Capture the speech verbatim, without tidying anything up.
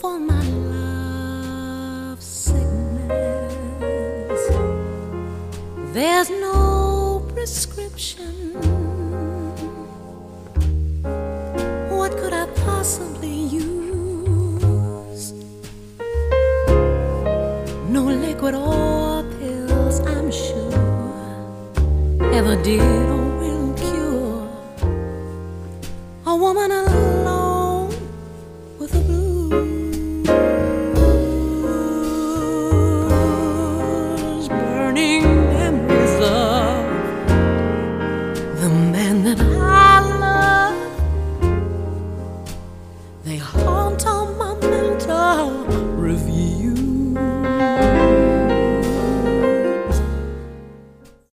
for my love sickness. There's no prescription. What could I possibly use? No liquid or pills, I'm sure, ever did